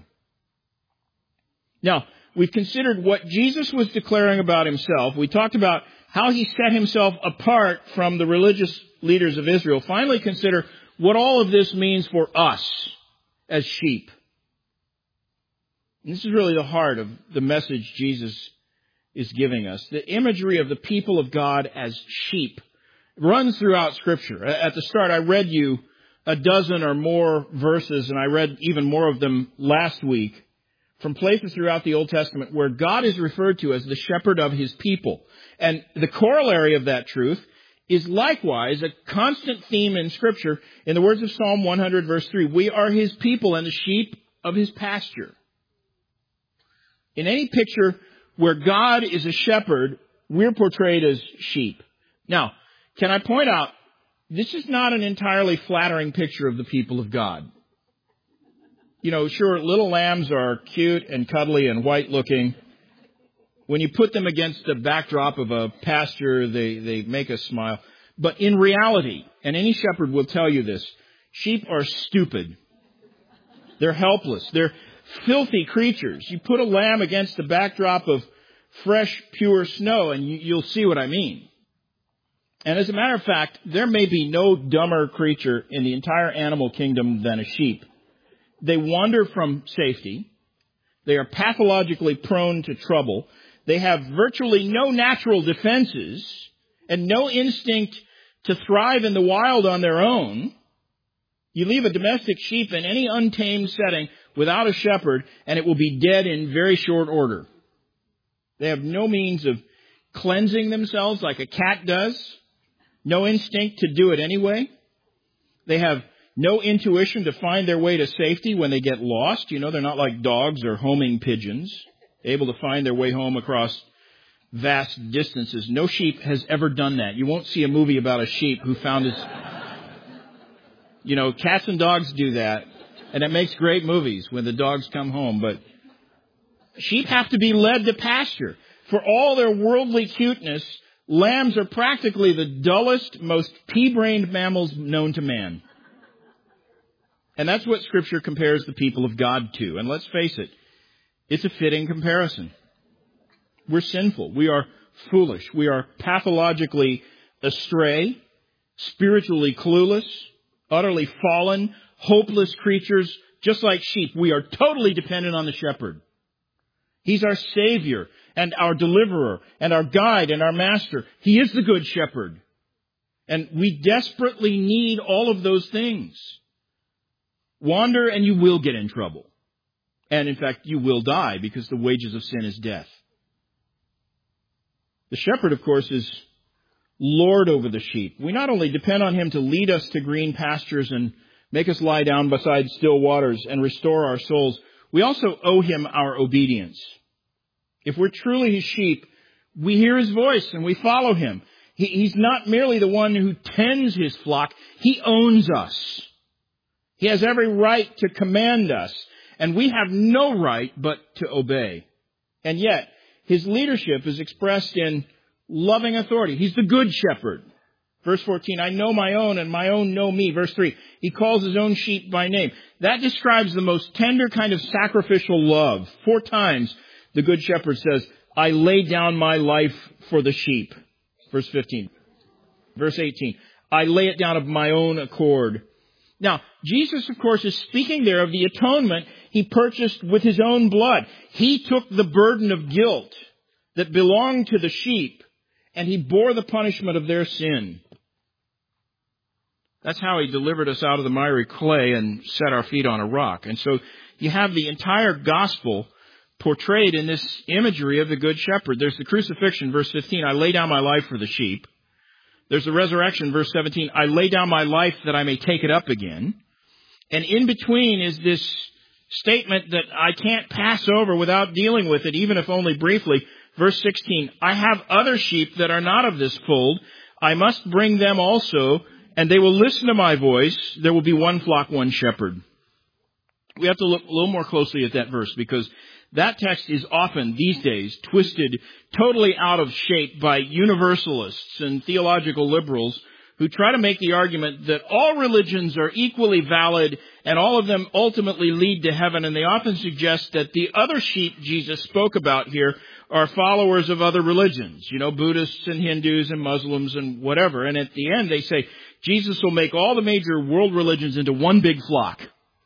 Now, we've considered what Jesus was declaring about himself. We talked about how he set himself apart from the religious leaders of Israel. Finally, consider what all of this means for us as sheep. And this is really the heart of the message Jesus is giving us. The imagery of the people of God as sheep runs throughout Scripture. At the start, I read you a dozen or more verses, and I read even more of them last week, from places throughout the Old Testament where God is referred to as the shepherd of his people. And the corollary of that truth is likewise a constant theme in Scripture. In the words of Psalm 100, verse 3, we are his people and the sheep of his pasture. In any picture where God is a shepherd, we're portrayed as sheep. Now, can I point out, this is not an entirely flattering picture of the people of God. Sure, little lambs are cute and cuddly and white-looking. When you put them against the backdrop of a pasture, they make us smile. But in reality, and any shepherd will tell you this, sheep are stupid. They're helpless. They're filthy creatures. You put a lamb against the backdrop of fresh, pure snow, and you'll see what I mean. And as a matter of fact, there may be no dumber creature in the entire animal kingdom than a sheep. They wander from safety. They are pathologically prone to trouble. They have virtually no natural defenses and no instinct to thrive in the wild on their own. You leave a domestic sheep in any untamed setting without a shepherd, and it will be dead in very short order. They have no means of cleansing themselves like a cat does. No instinct to do it anyway. They have no intuition to find their way to safety when they get lost. You know, they're not like dogs or homing pigeons, able to find their way home across vast distances. No sheep has ever done that. You won't see a movie about a sheep who found his... You know, cats and dogs do that, and it makes great movies when the dogs come home. But sheep have to be led to pasture. For all their worldly cuteness, lambs are practically the dullest, most pea-brained mammals known to man. And that's what Scripture compares the people of God to. And let's face it, it's a fitting comparison. We're sinful. We are foolish. We are pathologically astray, spiritually clueless, utterly fallen, hopeless creatures, just like sheep. We are totally dependent on the shepherd. He's our Savior and our deliverer and our guide and our master. He is the good shepherd. And we desperately need all of those things. Wander and you will get in trouble. And in fact, you will die because the wages of sin is death. The shepherd, of course, is Lord over the sheep. We not only depend on Him to lead us to green pastures and make us lie down beside still waters and restore our souls, we also owe Him our obedience. If we're truly His sheep, we hear His voice and we follow Him. He's not merely the one who tends His flock. He owns us. He has every right to command us, and we have no right but to obey. And yet, His leadership is expressed in loving authority. He's the good shepherd. Verse 14, I know my own and my own know me. Verse 3, He calls His own sheep by name. That describes the most tender kind of sacrificial love. 4 times the good shepherd says, I lay down my life for the sheep. Verse 15. Verse 18, I lay it down of my own accord. Now, Jesus, of course, is speaking there of the atonement He purchased with His own blood. He took the burden of guilt that belonged to the sheep, and He bore the punishment of their sin. That's how He delivered us out of the miry clay and set our feet on a rock. And so you have the entire gospel portrayed in this imagery of the Good Shepherd. There's the crucifixion, verse 15, I lay down my life for the sheep. There's the resurrection, verse 17, I lay down my life that I may take it up again. And in between is this statement that I can't pass over without dealing with it, even if only briefly. Verse 16, I have other sheep that are not of this fold. I must bring them also, and they will listen to my voice. There will be one flock, one shepherd. We have to look a little more closely at that verse because that text is often, these days, twisted totally out of shape by universalists and theological liberals who try to make the argument that all religions are equally valid and all of them ultimately lead to heaven. And they often suggest that the other sheep Jesus spoke about here are followers of other religions, you know, Buddhists and Hindus and Muslims and whatever. And at the end, they say Jesus will make all the major world religions into one big flock.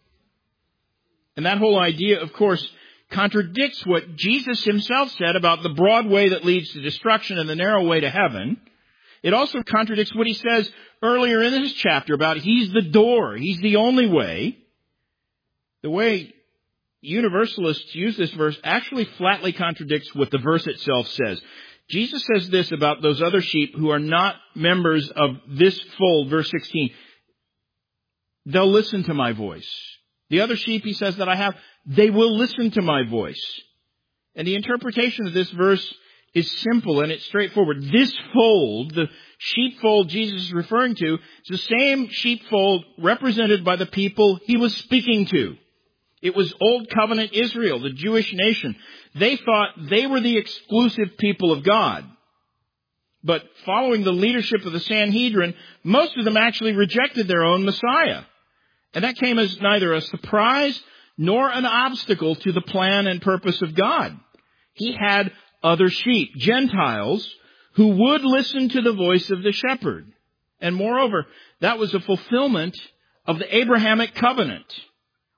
And that whole idea, of course, contradicts what Jesus Himself said about the broad way that leads to destruction and the narrow way to heaven. It also contradicts what He says earlier in this chapter about He's the door. He's the only way. The way universalists use this verse actually flatly contradicts what the verse itself says. Jesus says this about those other sheep who are not members of this fold, verse 16. They'll listen to my voice. The other sheep, He says, that I have, they will listen to my voice. And the interpretation of this verse is simple and it's straightforward. This fold, the sheepfold Jesus is referring to, is the same sheepfold represented by the people He was speaking to. It was Old Covenant Israel, the Jewish nation. They thought they were the exclusive people of God. But following the leadership of the Sanhedrin, most of them actually rejected their own Messiah. And that came as neither a surprise nor an obstacle to the plan and purpose of God. He had other sheep, Gentiles, who would listen to the voice of the shepherd. And moreover, that was a fulfillment of the Abrahamic covenant.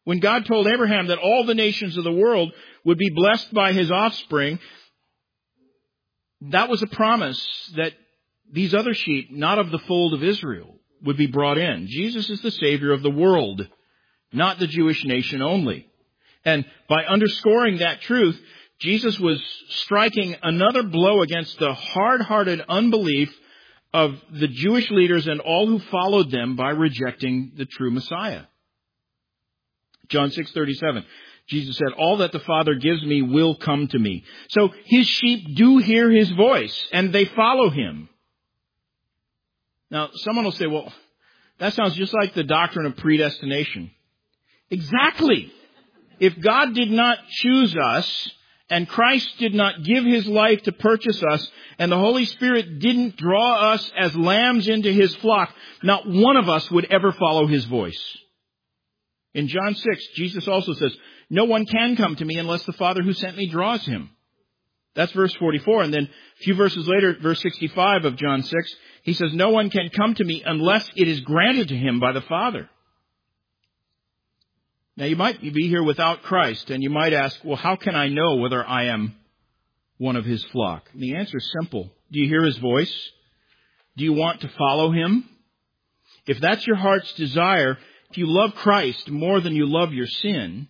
When God told Abraham that all the nations of the world would be blessed by his offspring, that was a promise that these other sheep, not of the fold of Israel, would be brought in. Jesus is the Savior of the world, not the Jewish nation only. And by underscoring that truth, Jesus was striking another blow against the hard-hearted unbelief of the Jewish leaders and all who followed them by rejecting the true Messiah. John 6:37, Jesus said, "All that the Father gives me will come to me." So his sheep do hear his voice, and they follow him. Now, someone will say, well, that sounds just like the doctrine of predestination. Exactly. If God did not choose us, and Christ did not give his life to purchase us, and the Holy Spirit didn't draw us as lambs into his flock, not one of us would ever follow his voice. In John 6, Jesus also says, "No one can come to me unless the Father who sent me draws him." That's verse 44. And then a few verses later, verse 65 of John 6, he says, "No one can come to me unless it is granted to him by the Father." Now, you might be here without Christ, and you might ask, well, how can I know whether I am one of his flock? And the answer is simple. Do you hear his voice? Do you want to follow him? If that's your heart's desire, if you love Christ more than you love your sin,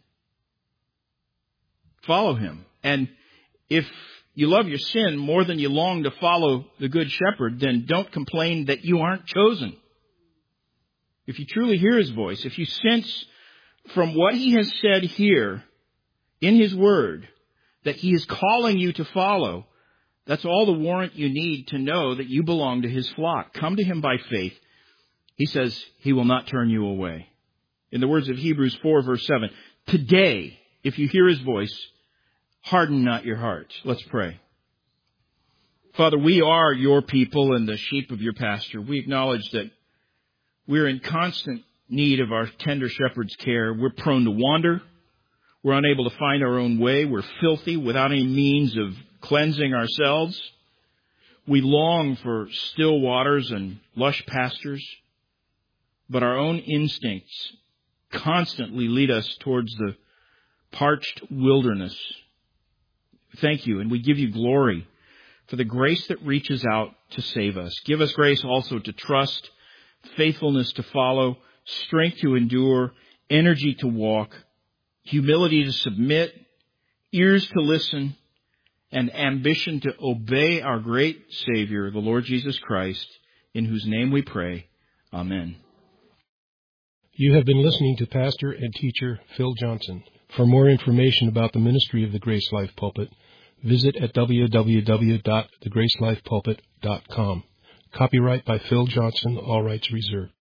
follow him. And if you love your sin more than you long to follow the Good Shepherd, then don't complain that you aren't chosen. If you truly hear his voice, if you sense from what he has said here in his word that he is calling you to follow, that's all the warrant you need to know that you belong to his flock. Come to him by faith. He says he will not turn you away. In the words of Hebrews 4, verse 7, today, if you hear his voice, harden not your hearts. Let's pray. Father, we are your people and the sheep of your pasture. We acknowledge that we're in constant need of our tender shepherd's care. We're prone to wander. We're unable to find our own way. We're filthy without any means of cleansing ourselves. We long for still waters and lush pastures, but our own instincts constantly lead us towards the parched wilderness. Thank you, and we give you glory for the grace that reaches out to save us. Give us grace also to trust, faithfulness to follow, strength to endure, energy to walk, humility to submit, ears to listen, and ambition to obey our great Savior, the Lord Jesus Christ, in whose name we pray. Amen. You have been listening to Pastor and Teacher Phil Johnson. For more information about the ministry of the Grace Life Pulpit, visit at www.thegracelifepulpit.com. Copyright by Phil Johnson, all rights reserved.